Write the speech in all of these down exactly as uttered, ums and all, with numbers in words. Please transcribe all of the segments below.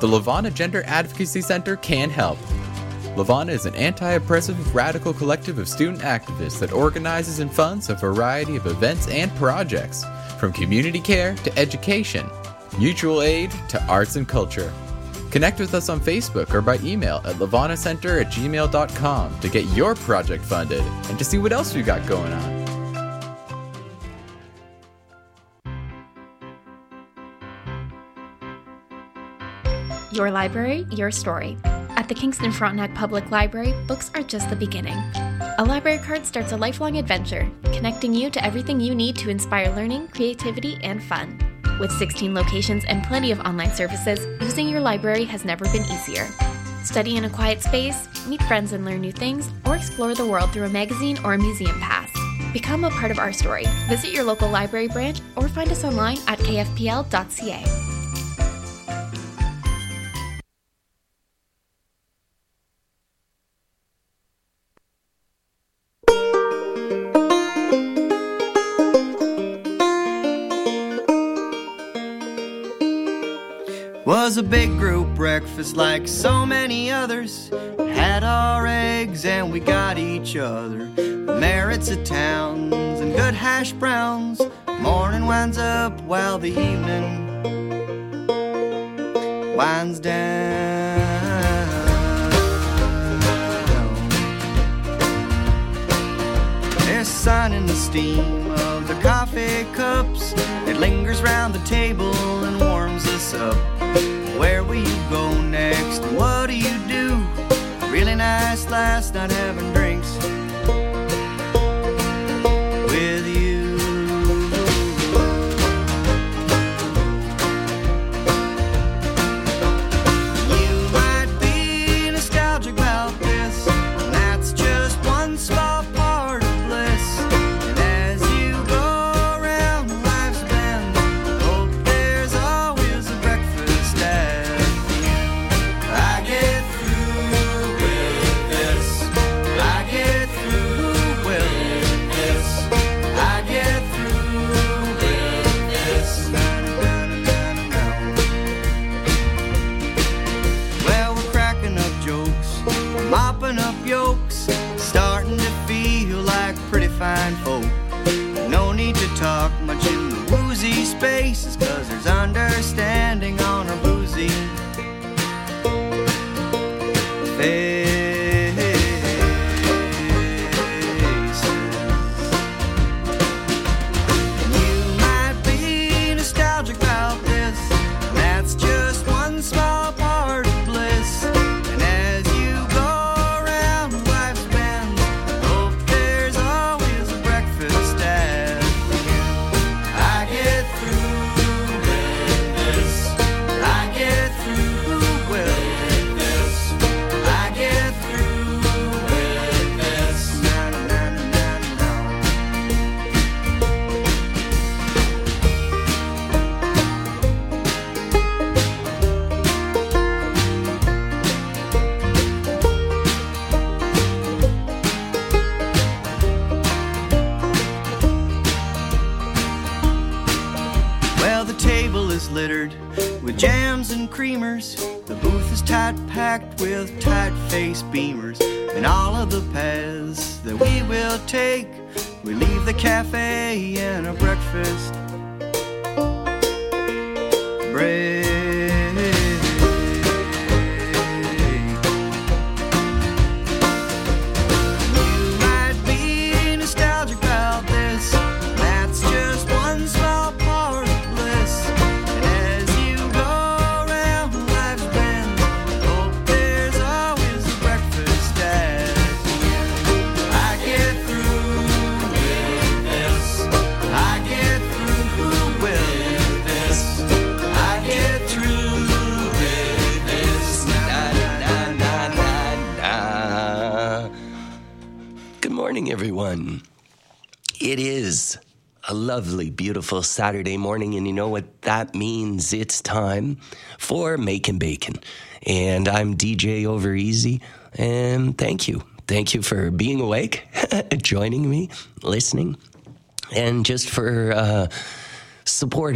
the Levana Gender Advocacy Center can help. Levana is an anti-oppressive, radical collective of student activists that organizes and funds a variety of events and projects, from community care to education, mutual aid to arts and culture. Connect with us on Facebook or by email at levanacenter at gmail dot com to get your project funded and to see what else we got going on. Your library, your story. At the Kingston Frontenac Public Library, books are just the beginning. A library card starts a lifelong adventure, connecting you to everything you need to inspire learning, creativity, and fun. With sixteen locations and plenty of online services, using your library has never been easier. Study in a quiet space, meet friends and learn new things, or explore the world through a magazine or a museum pass. Become a part of our story. Visit your local library branch or find us online at k f p l dot c a. Was a big group breakfast like so many others. Had our eggs and we got each other. The merits of towns and good hash browns. Morning winds up while the evening winds down. There's sun in the steam of the coffee cups. It lingers round the table and warms us up. Where will you go next? What do you do? Really nice last night having drinks with you. You might be nostalgic about this, and that's just one small part of bliss. And as you go around life's bend, hope there's always a breakfast at the end. I get through with this. I get through with this. I get through with this. Well, we're cracking up jokes, mopping up yolks, starting to feel like pretty fine folk. No need to talk much in the woozy spaces, cause there's understanding on our boozy faces. You might be nostalgic about this, and that's just one small part of bliss. And as you go around life's bend, hope there's always a breakfast at the end. I get through with this. I get through with this. I get through with this. Na, na, na, na, na, na. Well, the table is littered with jams and creamers. The booth is tight packed with tight-faced beamers. And all of the paths that we will take, we leave the cafe and a breakfast break. You might be nostalgic about this, that's just one small part of bliss. And as you go around life's bend, hope there's always a breakfast at the end. I get through with this. I get through with this. I get through with this. Na, na, na, na, na, na. Good morning, everyone. It is a lovely, beautiful Saturday morning, and you know what that means? It's time for Making Bacon. And I'm D J Over Easy, and thank you. Thank you for being awake, joining me, listening, and just for uh, supporting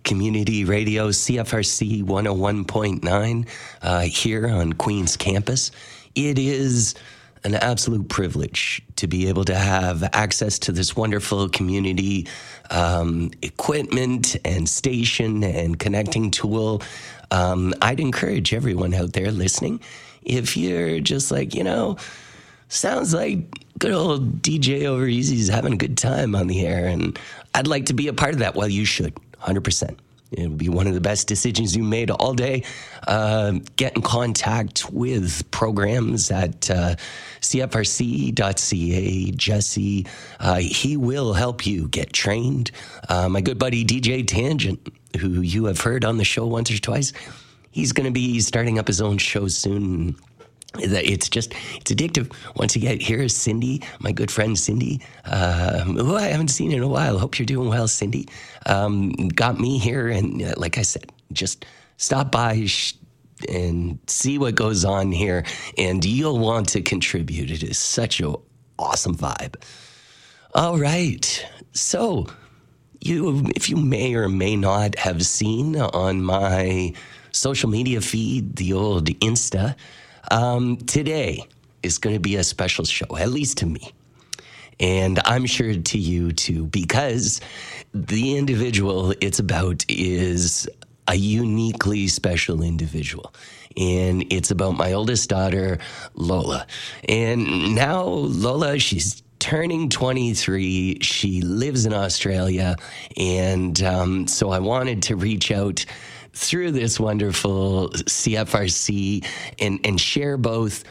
Community Radio, C F R C one oh one point nine, uh, here on Queen's campus. It is an absolute privilege to be able to have access to this wonderful community um, equipment and station and connecting tool. Um, I'd encourage everyone out there listening, if you're just like, you know, sounds like good old D J Over Easy's having a good time on the air, and I'd like to be a part of that. Well, you should, one hundred percent. It would be one of the best decisions you made all day. Uh, get in contact with programs at uh, C F R C dot C A. Jesse, uh, he will help you get trained. Uh, my good buddy D J Tangent, who you have heard on the show once or twice, he's going to be starting up his own show soon. It's just, it's addictive. Once you get here, Cindy, my good friend Cindy, uh, who I haven't seen in a while. Hope you're doing well, Cindy. Um, got me here, and uh, like I said, just stop by sh- and see what goes on here, and you'll want to contribute. It is such an awesome vibe. All right, so you, if you may or may not have seen on my social media feed, the old Insta, Um, today is going to be a special show, at least to me. And I'm sure to you too, because the individual it's about is a uniquely special individual. And it's about my oldest daughter, Lola. And now Lola, she's turning twenty-three. She lives in Australia. And um, so I wanted to reach out through this wonderful C F R C and, and share both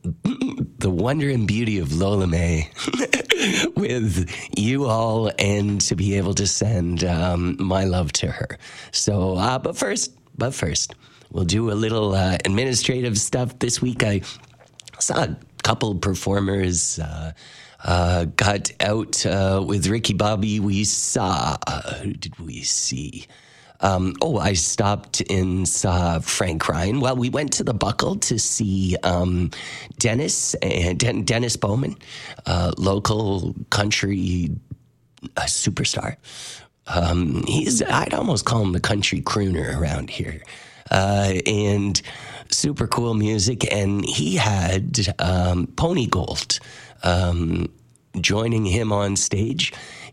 the wonder and beauty of Lola May with you all, and to be able to send um, my love to her. So, uh, but first, but first, we'll do a little uh, administrative stuff. This week I saw a couple performers uh, uh, got out uh, with Ricky Bobby. We saw, uh, who did we see? Um, oh, I stopped and saw Frank Ryan. Well, we went to the Buckle to see um, Dennis and Den- Dennis Bowman, uh, local country uh, superstar. Um, he's I'd almost call him the country crooner around here, uh, and super cool music. And he had um, Pony Gold um, joining him on stage.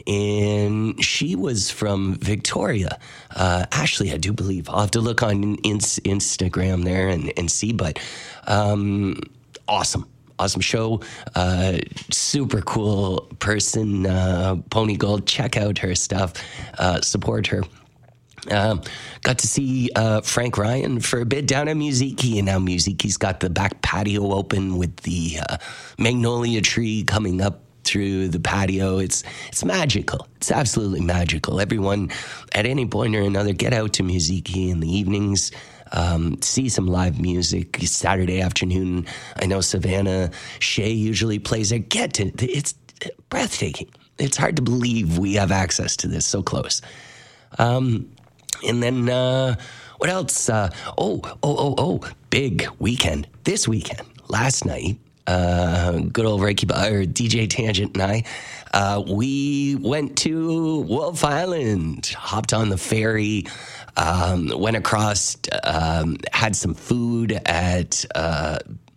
And she was from Victoria. Uh, Ashley, I do believe. I'll have to look on in- Instagram there and, and see. But um, awesome. Awesome show. Uh, super cool person. Uh, Pony Gold. Check out her stuff. Uh, support her. Um, got to see uh, Frank Ryan for a bit down at Musiki, and now Musiki's got the back patio open with the uh, magnolia tree coming up through the patio. It's it's magical. It's absolutely magical. Everyone, at any point or another, get out to Musiki in the evenings, um, see some live music. Saturday afternoon, I know Savannah Shea usually plays there. Get to it's breathtaking. It's hard to believe we have access to this so close. Um, and then uh, what else? Uh, oh, oh, oh, oh! Big weekend this weekend. Last night. Uh, good old Reiki, or D J Tangent and I, uh, we went to Wolf Island, hopped on the ferry, um, went across, um, had some food at, uh,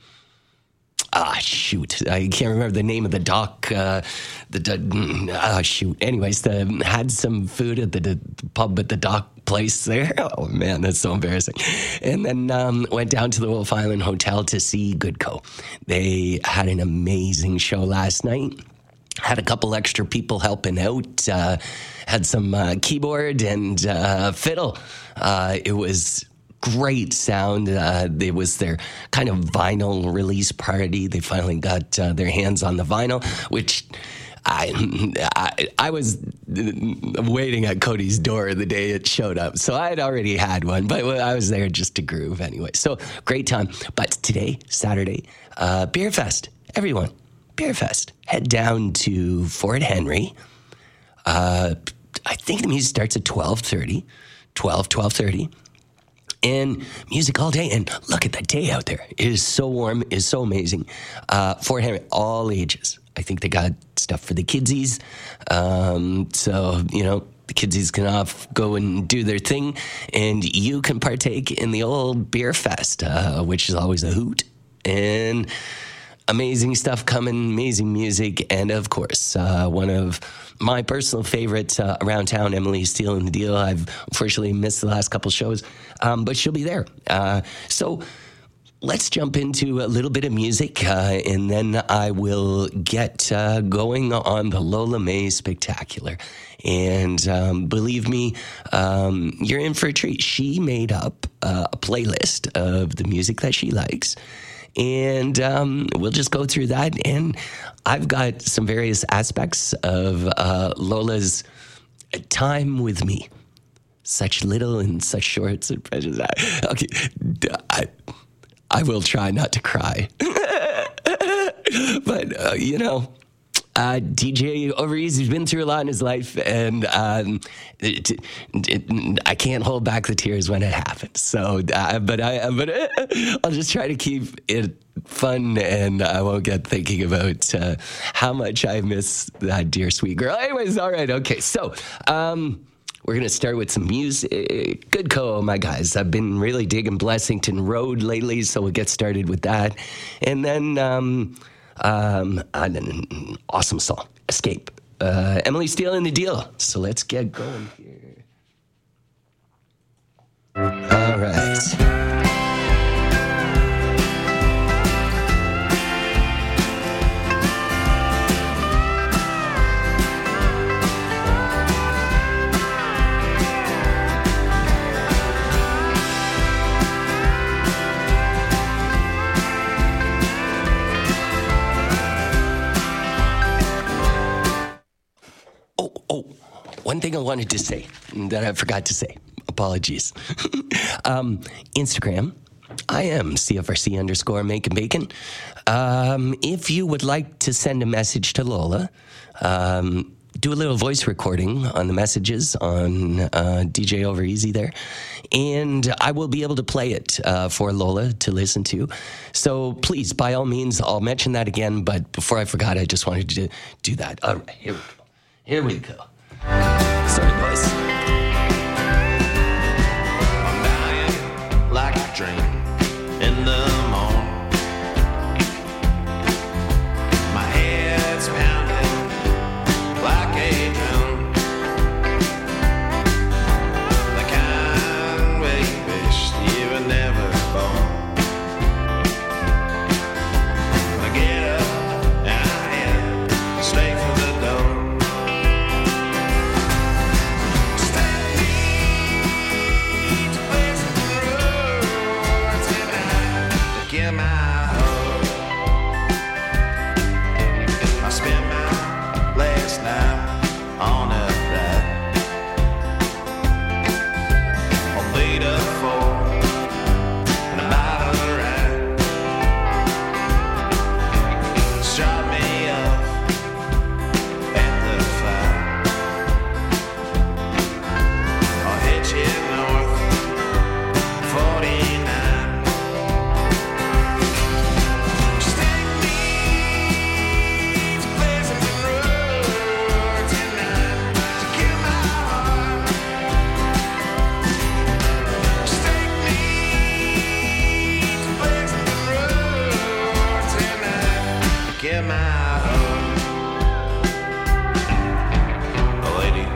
ah, shoot, I can't remember the name of the dock, uh, the, ah, shoot. Anyways, the, had some food at the, the pub at the dock place there. Oh man, that's so embarrassing. And then um, went down to the Wolf Island Hotel to see Goodco. They had an amazing show last night. Had a couple extra people helping out. Uh, had some uh, keyboard and uh, fiddle. Uh, it was great sound. Uh, it was their kind of vinyl release party. They finally got uh, their hands on the vinyl, which I, I I was waiting at Cody's door the day it showed up, so I had already had one, but I was there just to groove anyway. So great time. But today, Saturday, uh, Beer Fest. Everyone, Beer Fest. Head down to Fort Henry. Uh, I think the music starts at twelve thirty, twelve, twelve thirty. And music all day. And look at that day out there. It is so warm. It is so amazing. Uh, Fort Henry, all ages. I think they got stuff for the kidsies. Um, so, you know, the kidsies can off go and do their thing, and you can partake in the old beer fest, uh, which is always a hoot. And amazing stuff coming, amazing music, and of course, uh, one of my personal favorites uh, around town, Emily Steele and the Deal. I've unfortunately missed the last couple shows, um, but she'll be there. Uh, so let's jump into a little bit of music, uh, and then I will get uh, going on the Lola May Spectacular. And um, believe me, um, you're in for a treat. She made up uh, a playlist of the music that she likes. And um, we'll just go through that. And I've got some various aspects of uh, Lola's time with me. Such little and such short and precious. Okay, I, I will try not to cry. But, uh, you know, uh, D J Overeasy has been through a lot in his life, and um, it, it, I can't hold back the tears when it happens. So, uh, but I, but uh, I'll just try to keep it fun, and I won't get thinking about uh, how much I miss that dear sweet girl. Anyways, all right, okay. So, um, we're going to start with some music. Good call, my guys. I've been really digging Blessington Road lately, so we'll get started with that. And then um, um, an awesome song, Escape. Uh, Emily Steele and the Deal. So let's get going here. All right. One thing I wanted to say that I forgot to say. Apologies. um, Instagram. I am C F R C underscore Making Bacon. Um, if you would like to send a message to Lola, um, do a little voice recording on the messages on uh, D J Overeasy there, and I will be able to play it uh, for Lola to listen to. So please, by all means, I'll mention that again. But before I forgot, I just wanted to do that. All right, here we go. Here we go. Sorry, boys. I'm dying like a dream in the morning. My head's pounding like a drum. The kind where you wish you were never born. I get up and I head straight for the door. Get my heart. I spent my last night on a flight. I laid up for and a bottle of rye. Shot me up at the fire. I'll hit you north forty-nine. Get my heart. A lady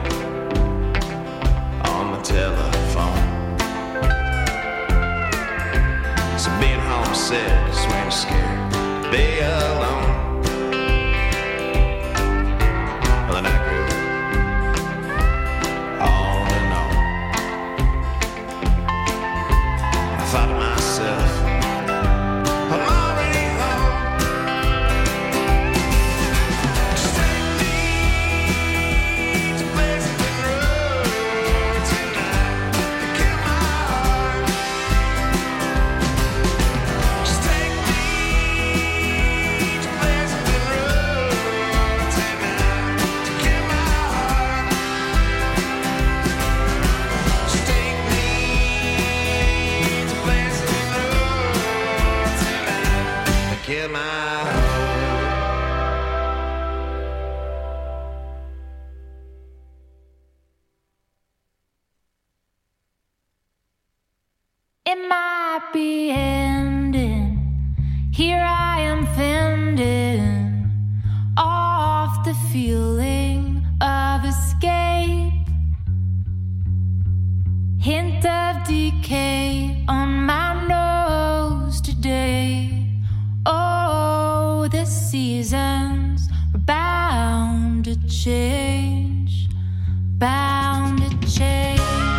on the telephone. So being homesick is when you're scared to be alone. Well, then I grew on and on. I thought to myself, I'm already home. Just take me feeling of escape. Hint of decay on my nose today. Oh, the seasons were bound to change, bound to change.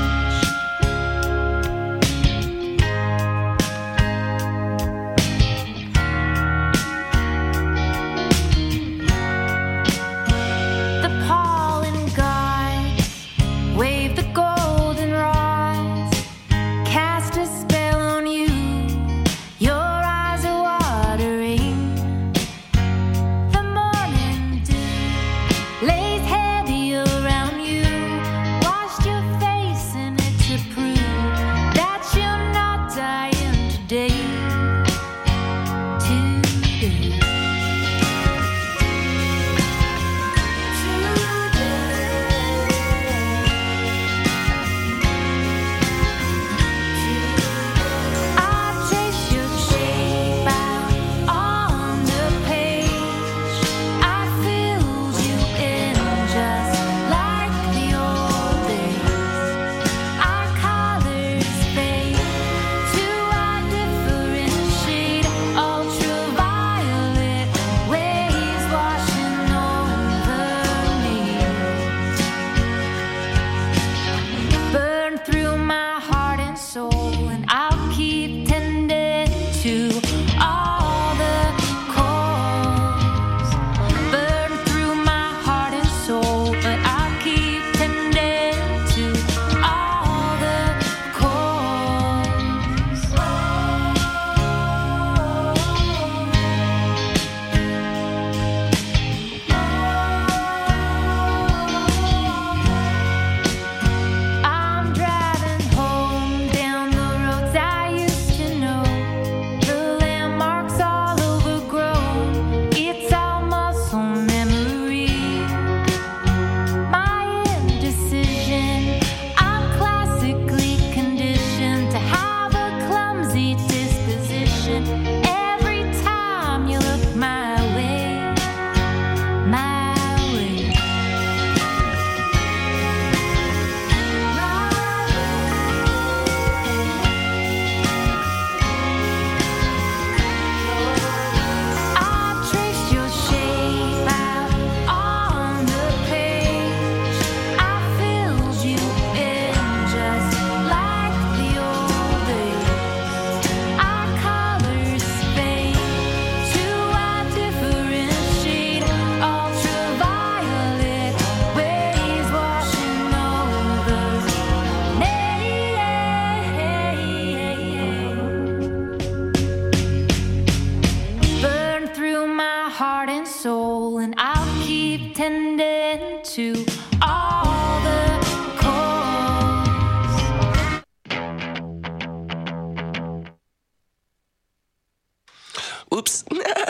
Oops.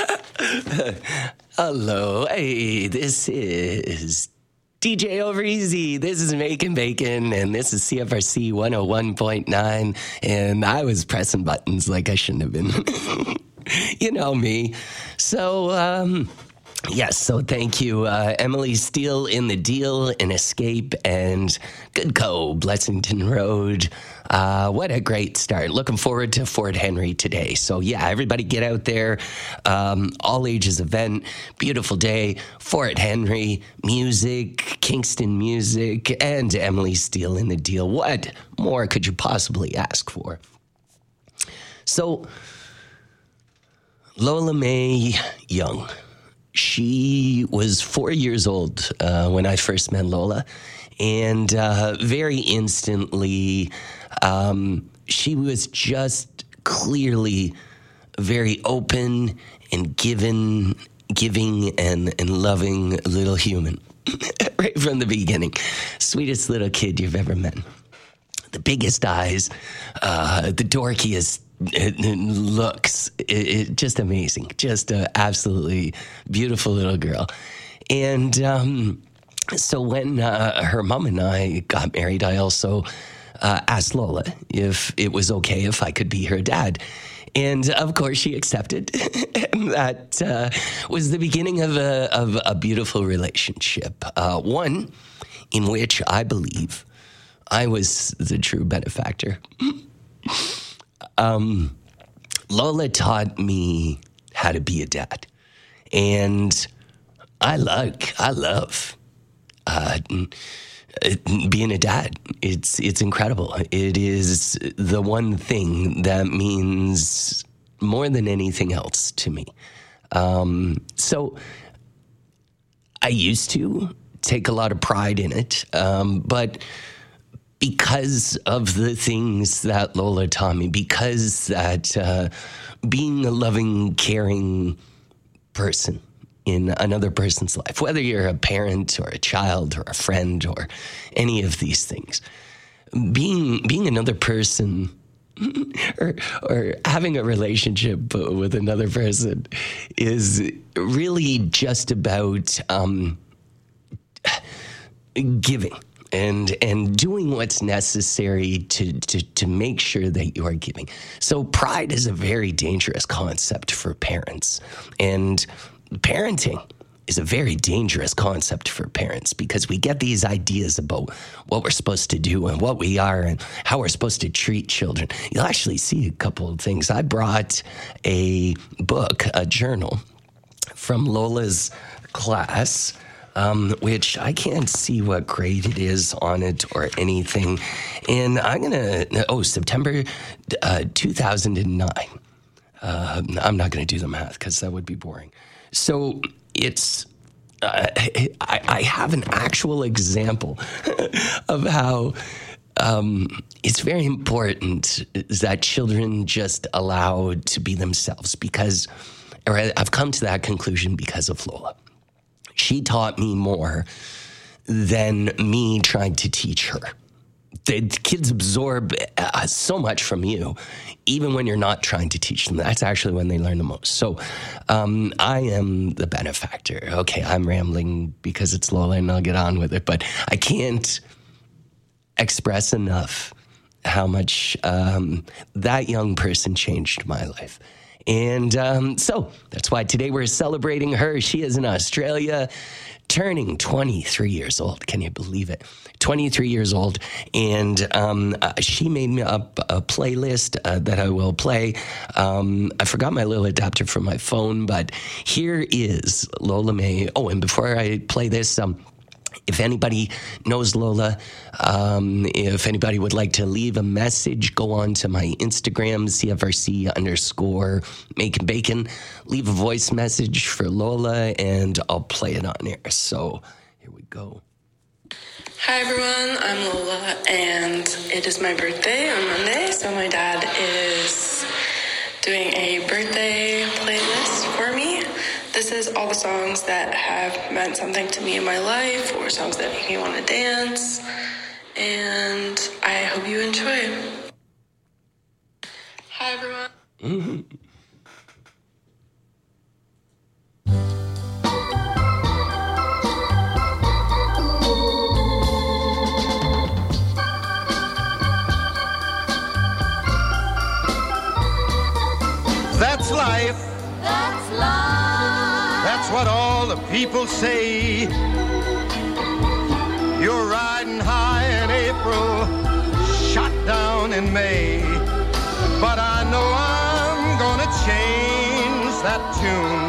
Hello. Hey, this is D J Overeasy. This is Making Bacon, and this is C F R C one oh one point nine, and I was pressing buttons like I shouldn't have been. You know me. So, um... yes, so thank you, uh, Emily Steele in the Deal, and Escape, and Good Co, Blessington Road. Uh, what a great start. Looking forward to Fort Henry today. So yeah, everybody get out there. Um, all ages event, beautiful day, Fort Henry, music, Kingston music, and Emily Steele in the Deal. What more could you possibly ask for? So, Lola Mae Young. She was four years old uh, when I first met Lola, and uh, very instantly, um, she was just clearly very open and given, giving and, and loving little human right from the beginning. Sweetest little kid you've ever met. The biggest eyes, uh, the dorkiest It, it looks it, it just amazing, just an absolutely beautiful little girl. And um, so when uh, her mom and I got married, I also uh, asked Lola if it was okay if I could be her dad. And of course, she accepted. And that uh, was the beginning of a, of a beautiful relationship. Uh, one in which I believe I was the true benefactor. um, Lola taught me how to be a dad. And I like, I love uh, being a dad. It's it's incredible. It is the one thing that means more than anything else to me. Um, so I used to take a lot of pride in it, um, but because of the things that Lola taught me, because that uh, being a loving, caring person in another person's life, whether you're a parent or a child or a friend or any of these things, being being another person or or having a relationship with another person is really just about um, giving and and doing what's necessary to, to to make sure that you are giving. So pride is a very dangerous concept for parents, and parenting is a very dangerous concept for parents because we get these ideas about what we're supposed to do and what we are and how we're supposed to treat children. You'll actually see a couple of things. I brought a book, a journal from Lola's class, um, which I can't see what grade it is on it or anything. And I'm going to, oh, September uh, two thousand nine. Uh, I'm not going to do the math because that would be boring. So it's, uh, I, I have an actual example of how um, it's very important that children just allowed to be themselves because, or I've come to that conclusion because of Lola. She taught me more than me trying to teach her. The kids absorb uh, so much from you, even when you're not trying to teach them. That's actually when they learn the most. So um, I am the benefactor. Okay, I'm rambling because it's Lola and I'll get on with it, but I can't express enough how much um, that young person changed my life. And um, so that's why today we're celebrating her. She is in Australia, turning twenty-three years old. Can you believe it? twenty-three years old. And um, uh, she made me up a playlist uh, that I will play. Um, I forgot my little adapter for my phone, but here is Lola May. Oh, and before I play this, um, if anybody knows Lola, um, if anybody would like to leave a message, go on to my Instagram, C F R C underscore Making Bacon. Leave a voice message for Lola, and I'll play it on air. So here we go. Hi everyone, I'm Lola, and it is my birthday on Monday, so my dad is doing a birthday playlist for me. This is all the songs that have meant something to me in my life, or songs that make me want to dance, and I hope you enjoy. Hi everyone. Mm-hmm. That's life. That's life. That's what all the people say. You're riding high in April, shot down in May. But I know I'm gonna change that tune.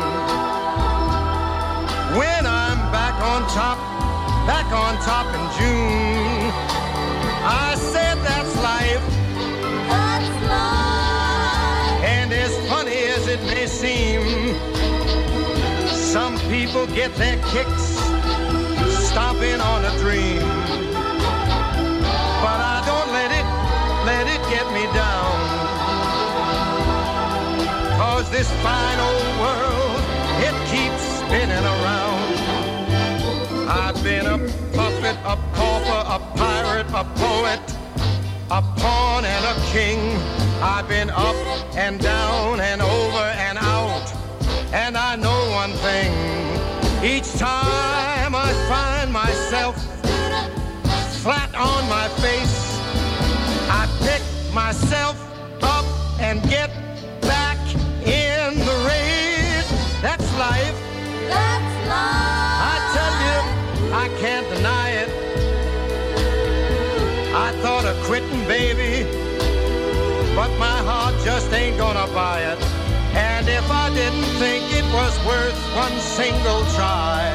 When I'm back on top, back on top in June. I said that's life. That's life. And as funny as it may seem, some people get their kicks stomping on a dream. But I don't let it, let it get me down. 'Cause this fine old world, it keeps spinning around. I've been a puppet, a pauper, a pirate, a poet, a pawn and a king. I've been up and down and over and out. And I know one thing, each time I find myself flat on my face, I pick myself up and get back gonna buy it. And if I didn't think it was worth one single try,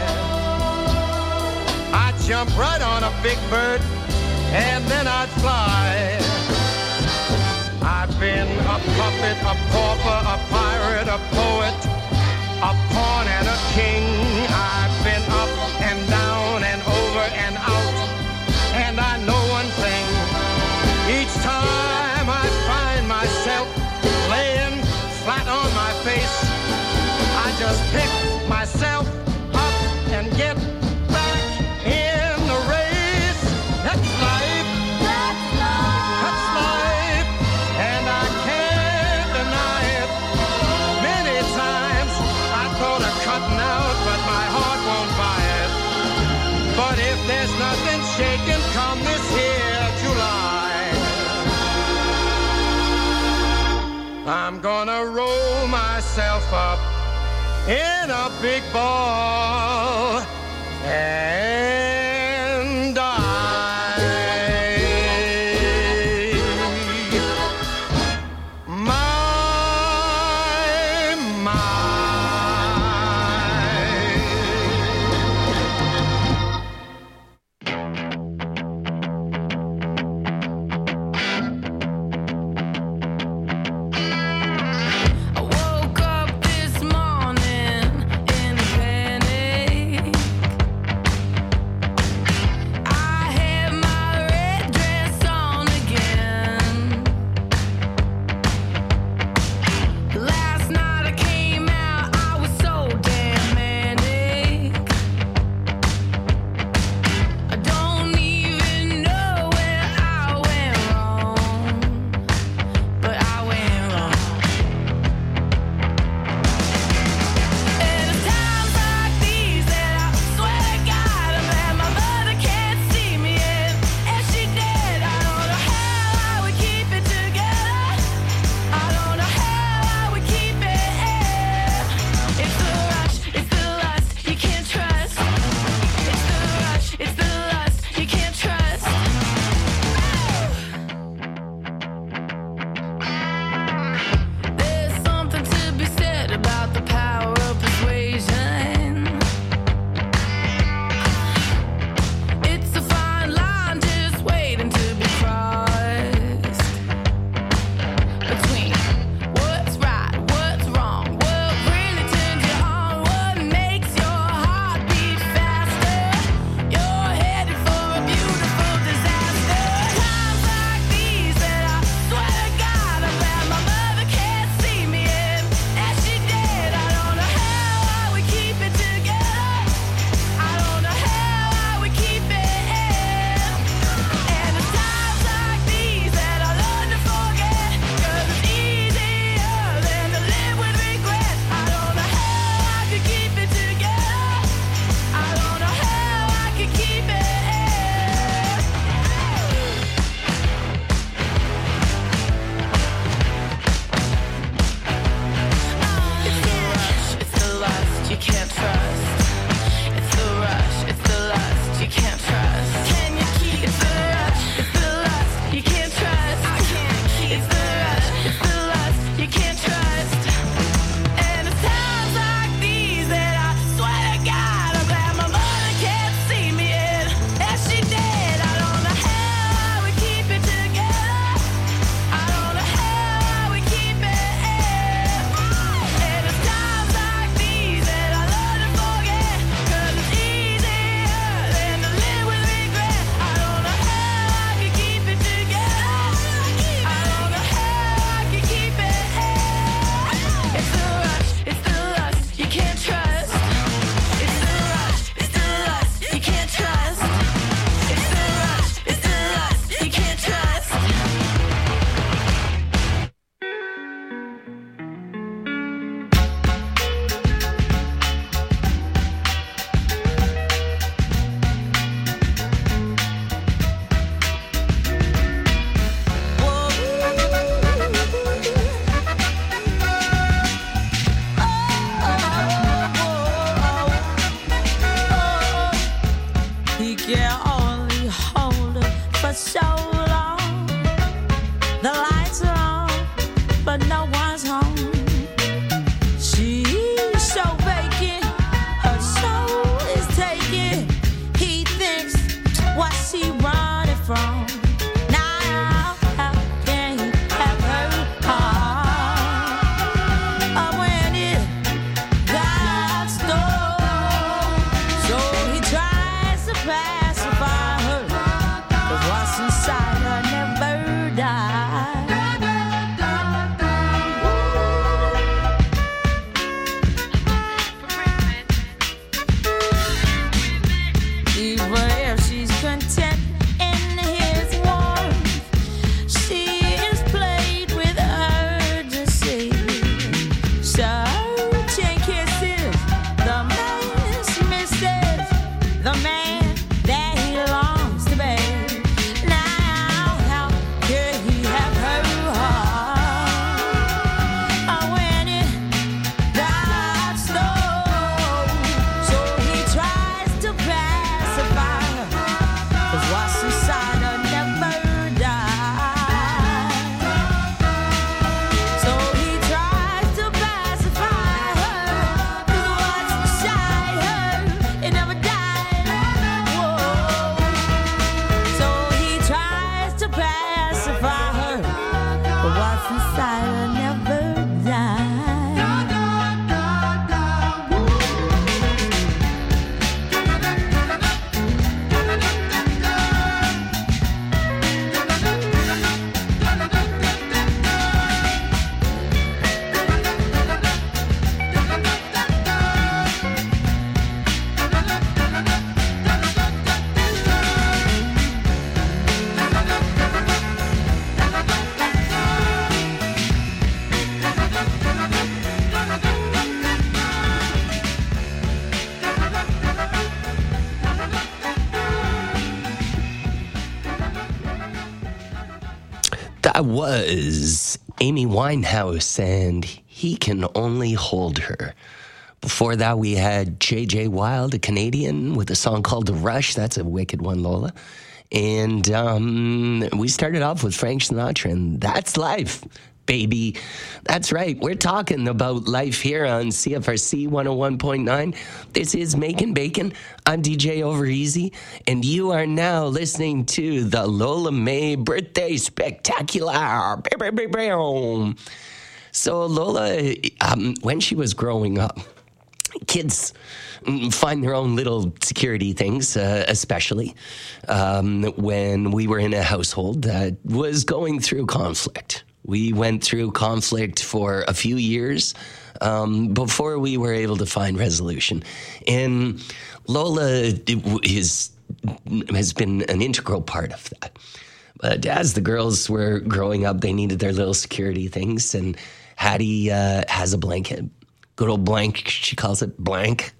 I'd jump right on a big bird and then I'd fly. I've been a puppet, a pauper, a pirate, a poet, a pawn and a king. I've been up and down and over and out. And I know one thing, each time I find myself laying flat on my face, I just pick myself up and get back in the race. That's life. That's life. That's life. And I can't deny it. Many times I thought of cutting out, but my heart won't buy it. But if there's nothing shaking come this here July, I'm gonna roll myself up in a big ball and die. My, my. I woke up this morning in panic. That was Amy Winehouse, and He Can Only Hold Her. Before that, we had J J Wilde, a Canadian, with a song called The Rush. That's a wicked one, Lola. And um, we started off with Frank Sinatra, and That's Life, baby. That's right. We're talking about life here on C F R C one oh one point nine. This is Making Bacon. I'm D J Overeasy, and you are now listening to the Lola May Birthday Spectacular. So Lola, um, when she was growing up, kids find their own little security things, uh, especially um, when we were in a household that was going through conflict. We went through conflict for a few years um, before we were able to find resolution. And Lola is, has been an integral part of that. But as the girls were growing up, they needed their little security things, and Hattie uh, has a blanket. Good old blank, she calls it blank.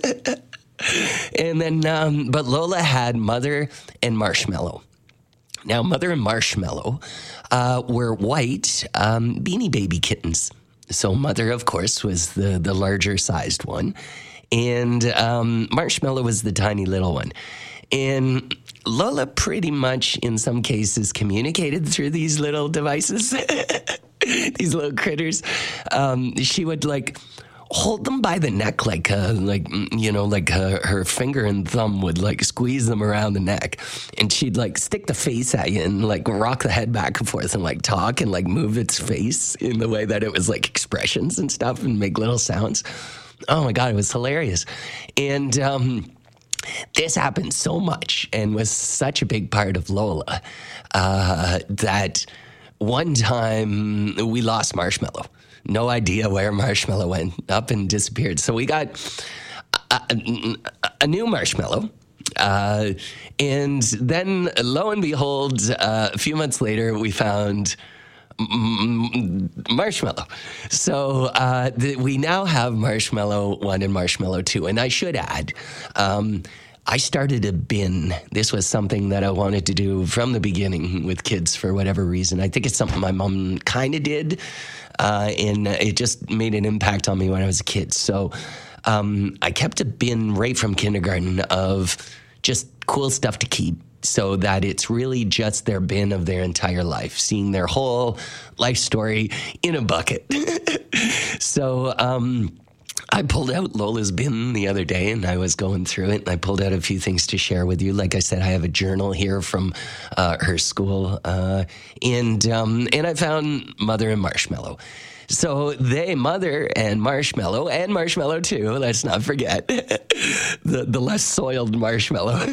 And then, um, but Lola had Mother and Marshmallow. Now, Mother and Marshmallow uh, were white um, Beanie Baby kittens. So Mother, of course, was the, the larger sized one. And um, Marshmallow was the tiny little one. And Lola pretty much, in some cases, communicated through these little devices, these little critters. Um, she would, like, hold them by the neck, like, uh, like you know, like uh, her finger and thumb would, like, squeeze them around the neck. And she'd, like, stick the face at you and, like, rock the head back and forth and, like, talk and, like, move its face in the way that it was, like, expressions and stuff and make little sounds. Oh, my God, it was hilarious. And um, this happened so much and was such a big part of Lola uh, that one time we lost Marshmallow. No idea where Marshmallow went, up and disappeared. So we got a, a, a new Marshmallow. Uh, and then, lo and behold, uh, a few months later, we found Marshmallow. So uh, the, we now have Marshmallow one and Marshmallow two. And I should add, um, I started a bin. This was something that I wanted to do from the beginning with kids for whatever reason. I think it's something my mom kind of did, uh, and it just made an impact on me when I was a kid. So um, I kept a bin right from kindergarten of just cool stuff to keep, so that it's really just their bin of their entire life, seeing their whole life story in a bucket. So um, I pulled out Lola's bin the other day, and I was going through it, and I pulled out a few things to share with you. Like I said, I have a journal here from uh, her school, uh, and um, and I found Mother and Marshmallow. So they, Mother and Marshmallow, and Marshmallow too, let's not forget, the, the less soiled Marshmallow.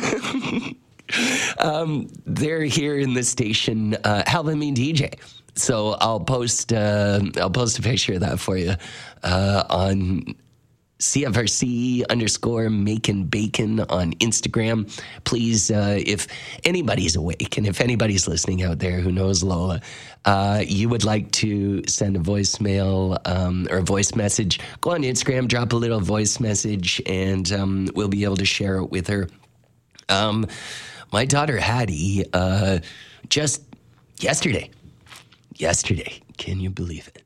um, they're here in the station uh, helping me D J. So I'll post uh, I'll post a picture of that for you uh, on C F R C underscore Making Bacon on Instagram. Please, uh, if anybody's awake and if anybody's listening out there who knows Lola, uh, you would like to send a voicemail um, or a voice message, go on Instagram, drop a little voice message, and um, we'll be able to share it with her. Um, my daughter Hattie, uh, just yesterday, yesterday, can you believe it?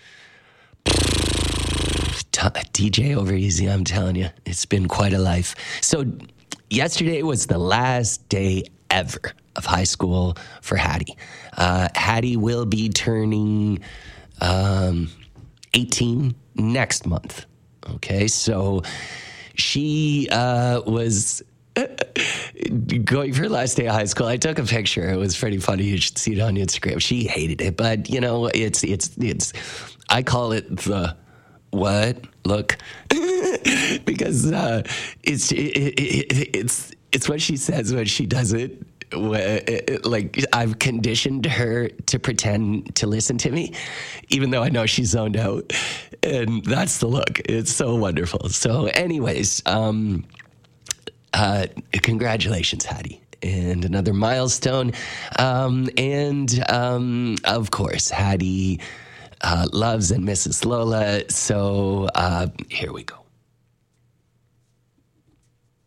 D J Overeasy, I'm telling you, it's been quite a life. So yesterday was the last day ever of high school for Hattie. Uh, Hattie will be turning um, eighteen next month. Okay, so she uh, was going for her last day of high school. I took a picture. It was pretty funny. You should see it on Instagram. She hated it, but you know, it's it's it's. I call it the what look because uh, it's it, it, it, it's it's what she says when she does it. Like, I've conditioned her to pretend to listen to me, even though I know she's zoned out, and that's the look. It's so wonderful. So, anyways, um, uh, congratulations, Hattie. And another milestone. Um, and, um, of course, Hattie uh, loves and misses Lola. So uh, here we go.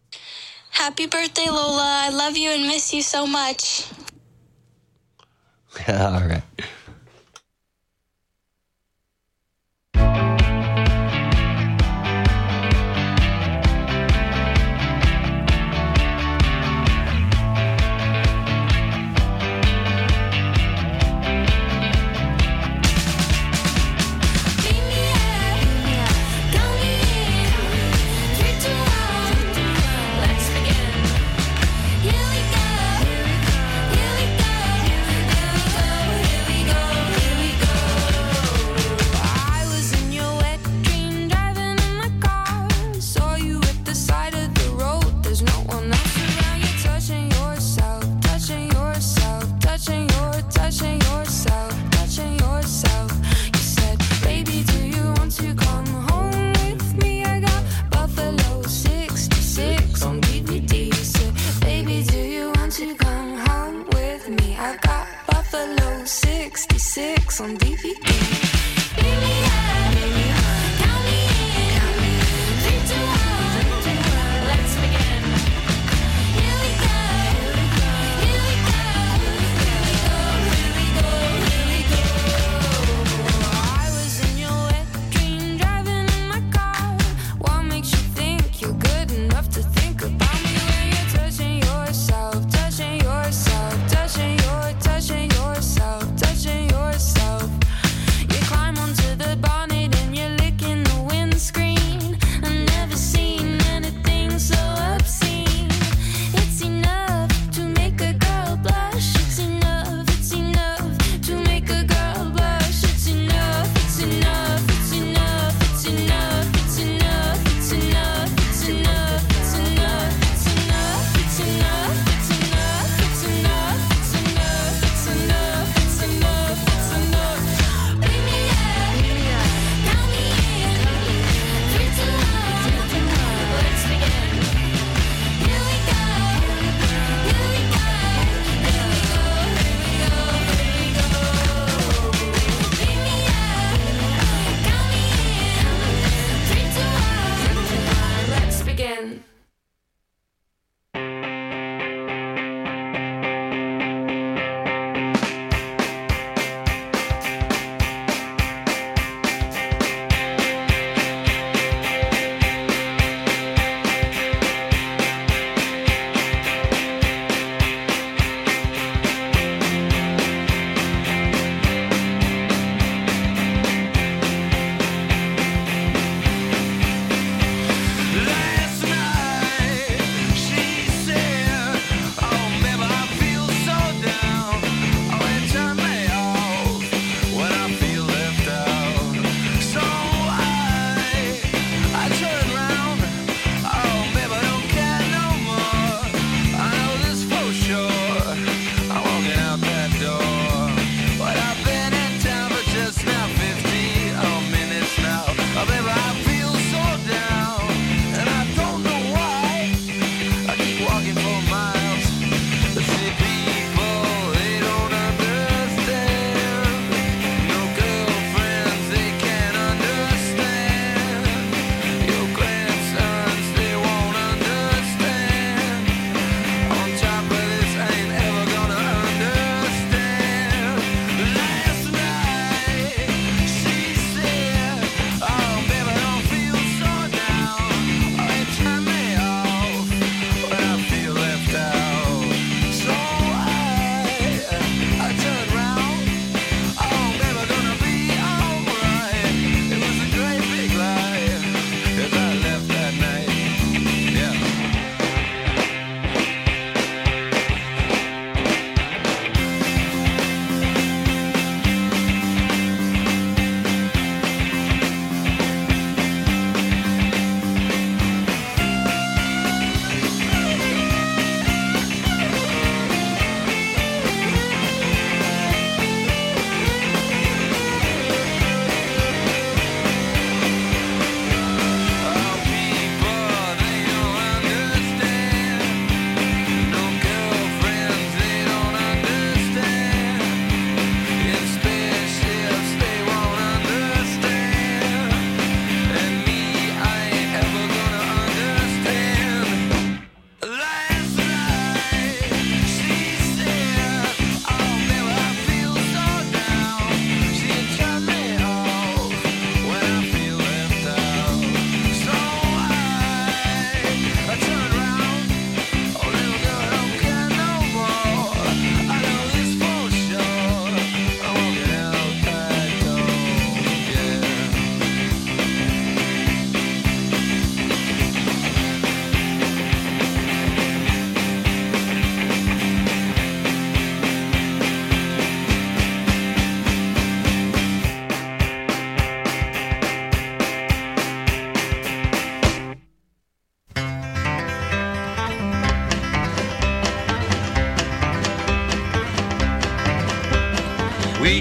Happy birthday, Lola. I love you and miss you so much. All right. Here we go, here we go, here we go, here we go.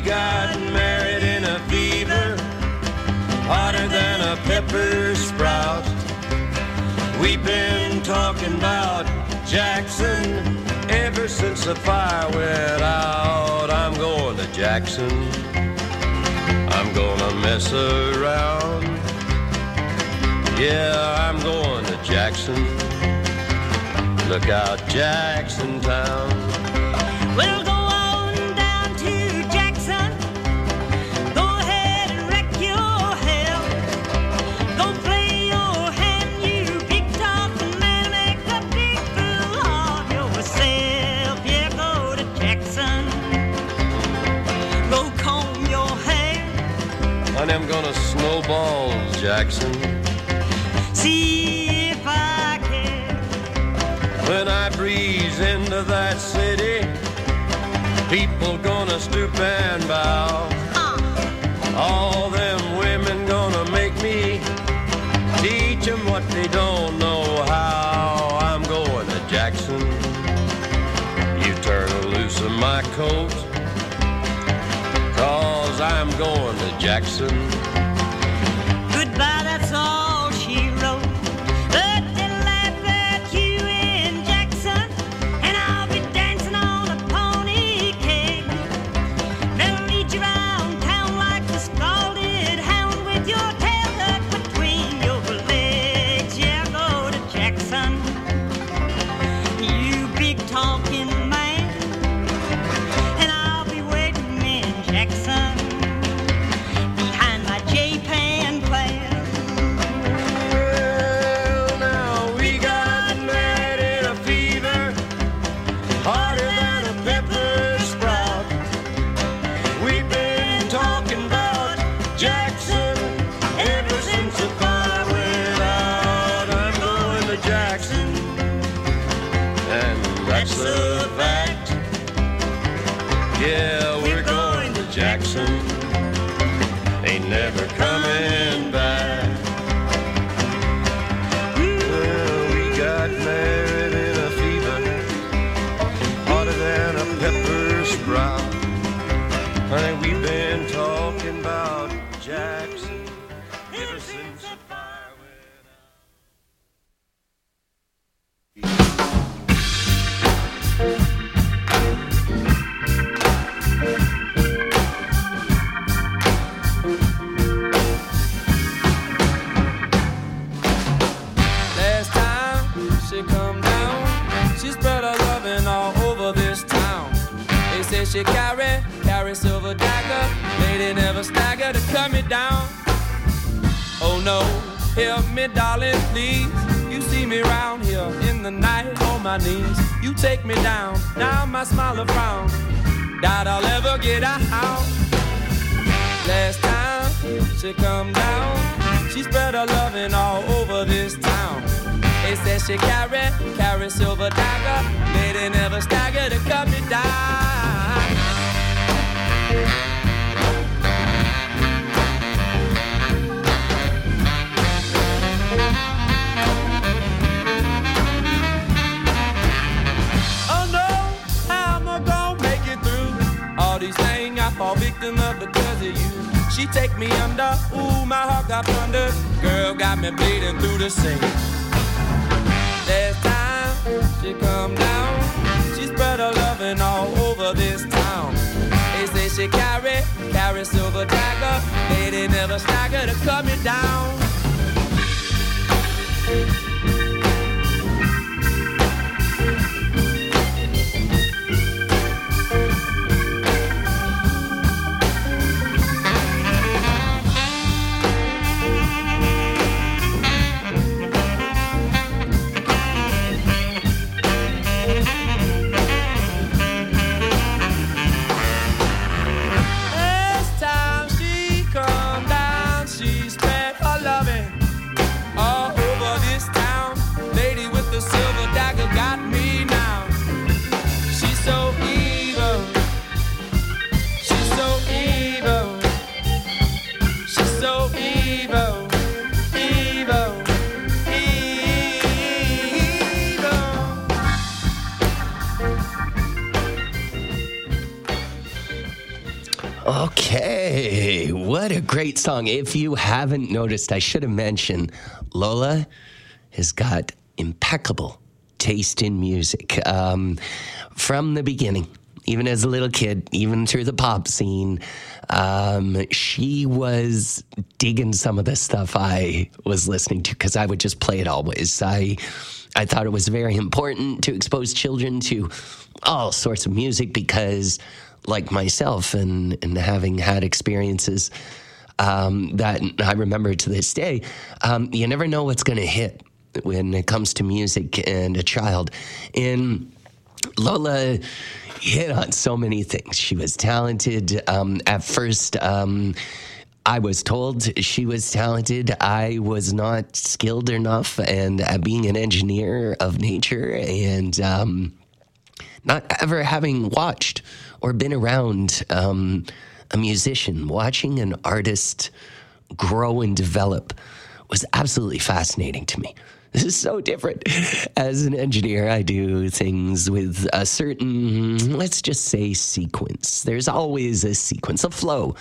got married in a fever, hotter than a pepper sprout. We've been talking about Jackson ever since the fire went out. I'm going to Jackson, I'm gonna mess around. Yeah, I'm going to Jackson, look out Jackson Town. Well, go on down to Jackson. Go ahead and wreck your hell. Go play your hand, you big talking man. Make a big fool of yourself. Yeah, go to Jackson. Go comb your hair. Honey, I'm gonna snowball Jackson. See if I can. When I breeze into that city, people gonna stoop and bow. Uh, All them women gonna make me teach them what they don't know how. I'm going to Jackson, you turn loose of my coat, cause I'm going to Jackson. goodbye, that's all she wrote. But they'll laugh at you in Jackson, and I'll be dancing on a pony cake. They'll lead you around town like a scalded hound with your tail tucked between your legs. Yeah, go to Jackson, you big talking man, and I'll be waiting in Jackson behind my J-Pan plan. Well, now we got married in a fever, hotter than a pepper sprout. We've been talking about Jackson ever since the fire went out. I'm going to Jackson, and that's a fact. Yeah, we're going to Jackson, ain't never coming back. Well, we got married in a fever, hotter than a pepper sprout. Honey, we've been talking about Jackson ever since the fire went out. Last time she come down, she spread her loving all over this town. They say she carry, carry silver dagger. Lady never stagger to cut me down. Oh no, help me darling please. You see me round here in the night on my knees. You take me down, now my smile a frown. Doubt I'll ever get out. Last time she come down, she spread her loving all over this town. They said she carry, carry silver dagger. Lady never stagger to cut me down. Oh no, how am I gonna make it through all these things? I fall victim of because of you. She take me under, ooh, my heart got thunder. Girl got me bleeding through the sink. Last time she come down, she spread her loving all over this town. They say she carry, carry silver dagger. Lady never stagger to cut me down. Last time she come down, she spread her loving all over this town. What a great song. If you haven't noticed, I should have mentioned, Lola has got impeccable taste in music. Um, from the beginning, even as a little kid, even through the pop scene, um, she was digging some of the stuff I was listening to because I would just play it always. I, I thought it was very important to expose children to all sorts of music because, like myself, and, and having had experiences um, that I remember to this day, um, you never know what's going to hit when it comes to music and a child. And Lola hit on so many things. She was talented. Um, at first, um, I was told she was talented. I was not skilled enough, and uh, being an engineer of nature and um, not ever having watched or been around um, a musician, watching an artist grow and develop was absolutely fascinating to me. This is so different. As an engineer, I do things with a certain, let's just say, sequence. There's always a sequence, a flow.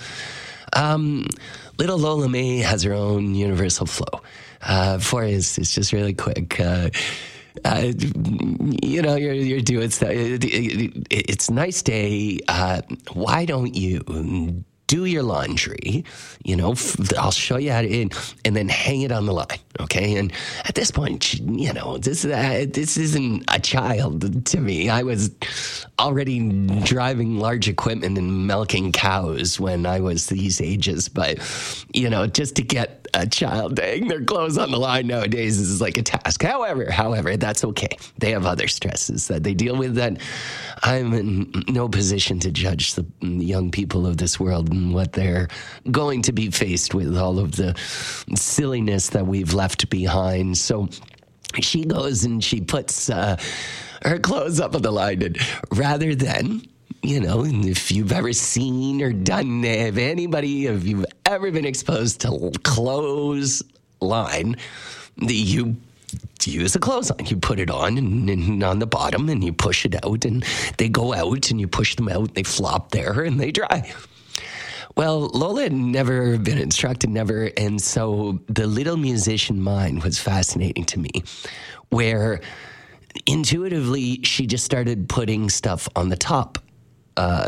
Um, little Lola May has her own universal flow. Uh, for us, it's just really quick. Uh, Uh, you know, you're you're doing stuff. It, it, it, it's a nice day. Uh, why don't you do your laundry? You know, f- I'll show you how to, and, and then hang it on the line. Okay. And at this point, you know, this uh, this isn't a child to me. I was already driving large equipment and milking cows when I was these ages. But, you know, just to get a child to hang their clothes on the line nowadays is like a task. However, however, that's okay. They have other stresses that they deal with that I'm in no position to judge the young people of this world and what they're going to be faced with, all of the silliness that we've left behind. So she goes and she puts uh, her clothes up on the line, and rather than, you know, if you've ever seen or done, if anybody, if you've ever been exposed to clothes line, you use a clothesline. You put it on and, and on the bottom, and you push it out, and they go out, and you push them out, they flop there, and they dry. Well, Lola had never been instructed, never, and so the little musician mind was fascinating to me, where intuitively she just started putting stuff on the top uh,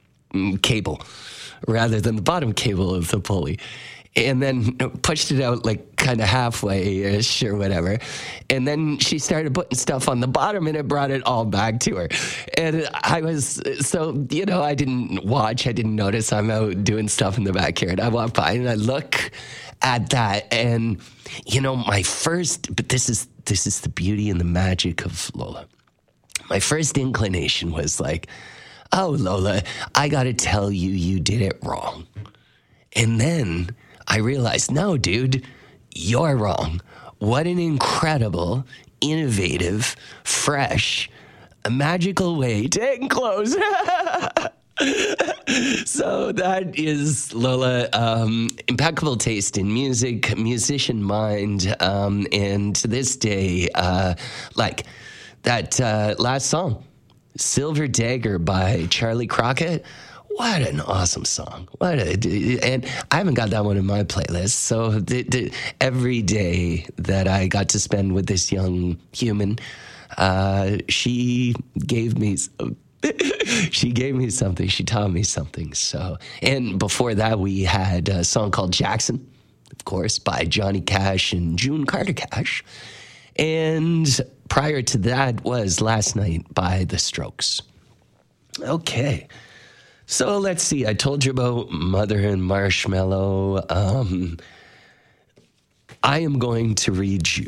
cable rather than the bottom cable of the pulley, and then pushed it out like kind of halfway-ish or whatever. And then she started putting stuff on the bottom, and it brought it all back to her. And I was, so, you know, I didn't watch, I didn't notice. I'm out doing stuff in the backyard. I walk by and I look at that, and, you know, my first, but this is, this is the beauty and the magic of Lola. My first inclination was like, oh, Lola, I got to tell you, you did it wrong. And then I realized, no, dude, you're wrong. What an incredible, innovative, fresh, magical way to hang clothes. So that is Lola. Um, impeccable taste in music, musician mind, um, and to this day, uh, like that uh, last song, Silver Dagger by Charlie Crockett. What an awesome song. What a, and I haven't got that one in my playlist. So the, the, every day that I got to spend with this young human, uh, she gave me some, she gave me something. She taught me something. So, and before that, we had a song called Jackson, of course, by Johnny Cash and June Carter Cash. And prior to that was Last Night by The Strokes. Okay. So let's see. I told you about Mother and Marshmallow. Um, I am going to read you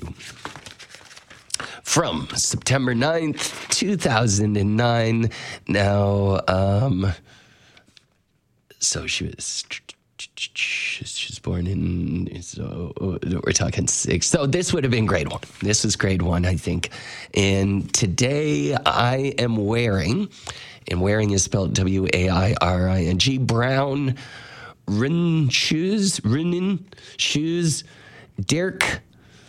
from September ninth, two thousand nine. Now, um, so she was, she was born in, so we're talking six. So this would have been grade one. This is grade one, I think. And today I am wearing... And wearing is spelled W A I R I N G. Brown Rin shoes, Rinin shoes, Dirk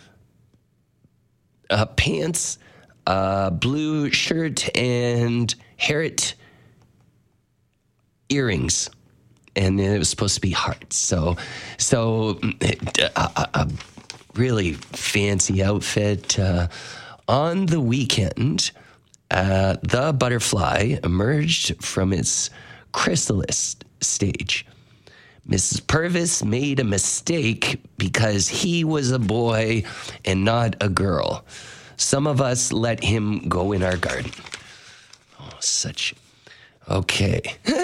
uh, pants, uh, blue shirt, and Harriet earrings. and it was supposed to be hearts. So, so a, a, a really fancy outfit. Uh, on the weekend, uh, the butterfly emerged from its chrysalis stage. Missus Purvis made a mistake because he was a boy and not a girl. Some of us let him go in our garden. Oh, such... Okay.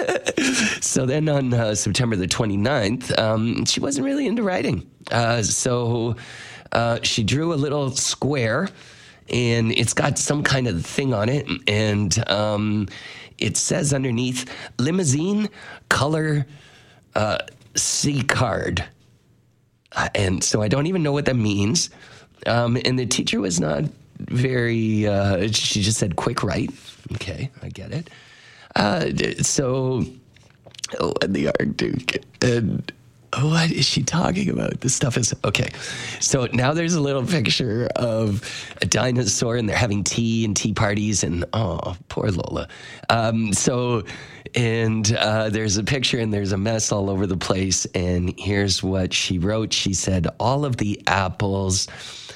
So then on uh, September the twenty-ninth, um, she wasn't really into writing. Uh, so uh, she drew a little square, and it's got some kind of thing on it. And um, it says underneath, limousine color... Uh, C card. Uh, and so I don't even know what that means. Um, and the teacher was not very, uh, she just said quick write. Okay, I get it. Uh, so, oh, and the Arctic, and what is she talking about? This stuff is, okay. So now there's a little picture of a dinosaur and they're having tea and tea parties and, oh, poor Lola. Um, so, and uh, there's a picture and there's a mess all over the place. And here's what she wrote. She said, all of the apples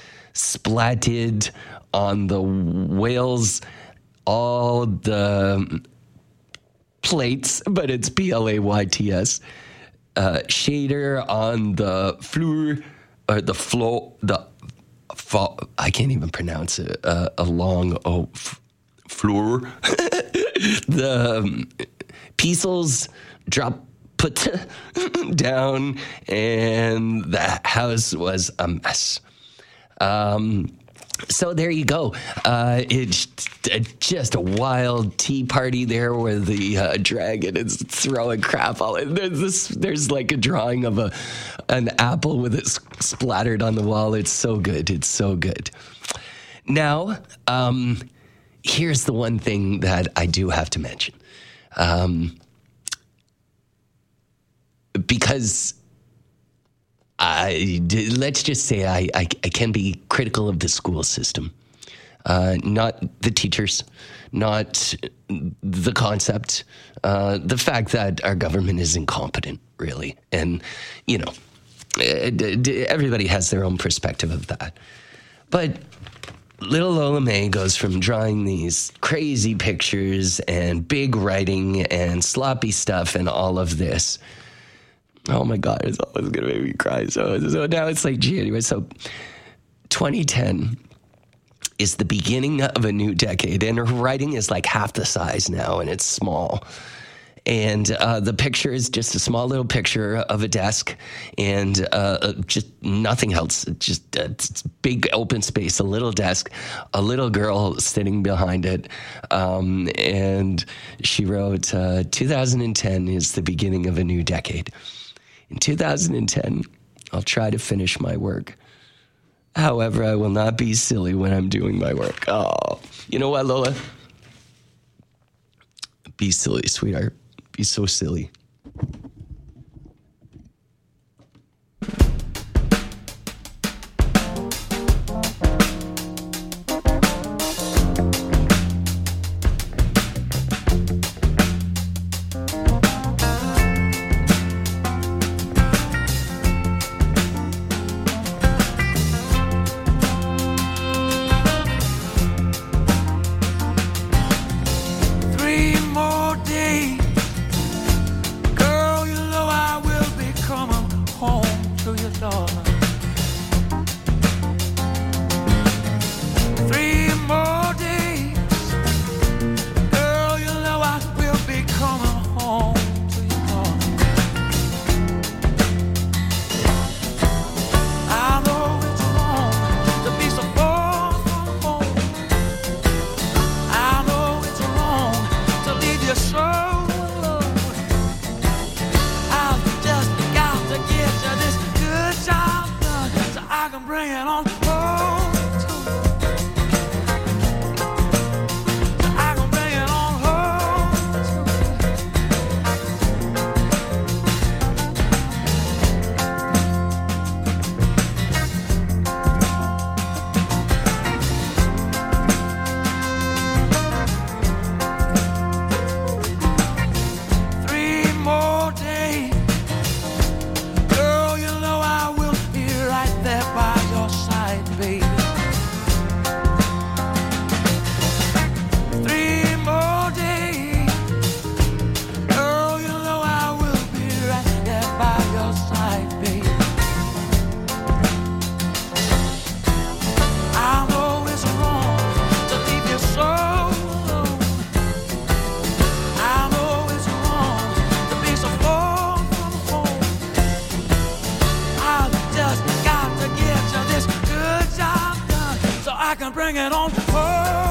splatted on the whales, all the plates, but it's P L A Y T S. Uh, shader on the floor, or the floor, the fo- I can't even pronounce it. Uh, a long oh f- floor. The um, pieces drop put down, and the house was a mess. Um. So there you go. Uh, it's just a wild tea party there where the uh, dragon is throwing crap all in. There's this, there's like a drawing of a an apple with it splattered on the wall. It's so good. It's so good. Now, um, here's the one thing that I do have to mention. Um, because... I, let's just say I, I, I can be critical of the school system, uh, not the teachers, not the concept, uh, the fact that our government is incompetent, really. And, you know, everybody has their own perspective of that. But little Lola May goes from drawing these crazy pictures and big writing and sloppy stuff and all of this. Oh my God, it's always going to make me cry. So, so now it's like January. So twenty ten is the beginning of a new decade, and her writing is like half the size now, and it's small. And uh, the picture is just a small little picture of a desk and uh, just nothing else. Just a big open space, a little desk, a little girl sitting behind it. Um, and she wrote, uh, two thousand ten is the beginning of a new decade. In two thousand ten, I'll try to finish my work. However, I will not be silly when I'm doing my work. Oh, you know what, Lola? Be silly, sweetheart. Be so silly. Three more days. I can bring it on. Oh.